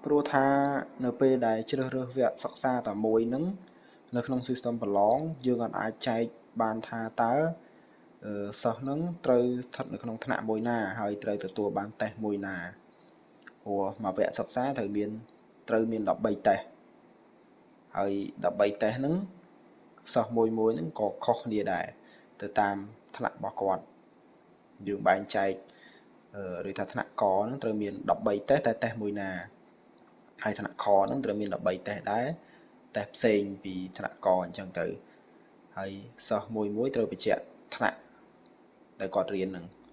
ព្រោះថានៅពេលដែលជ្រើសរើសវគ្គសិក្សាតែមួយហ្នឹងនៅក្នុង system ប្រឡងយើងអាចចែកបានថាតើសិស្សហ្នឹងត្រូវស្ថិតនៅក្នុងថ្នាក់មួយណាហើយត្រូវទទួលបានតេស្តមួយណាព្រោះមួយវគ្គសិក្សាត្រូវមាន13តេស្តហើយ13តេស្តហ្នឹងសិស្សមួយហ្នឹងក៏ខុសគ្នាដែរទៅតាមថ្នាក់របស់គាត់យើងបែងចែកឬថាថ្នាក់កហ្នឹងត្រូវមាន13តេស្តតែតេស្តមួយណាហើយថ្នាក់ខហ្នឹងត្រូវមាន13តេស្តដែរតេស្តផ្សេងពីថ្នាក់កអញ្ចឹងទៅហើយសិស្សមួយត្រូវបញ្ជាក់ថ្នាក់ដែលគាត់រៀនហ្នឹង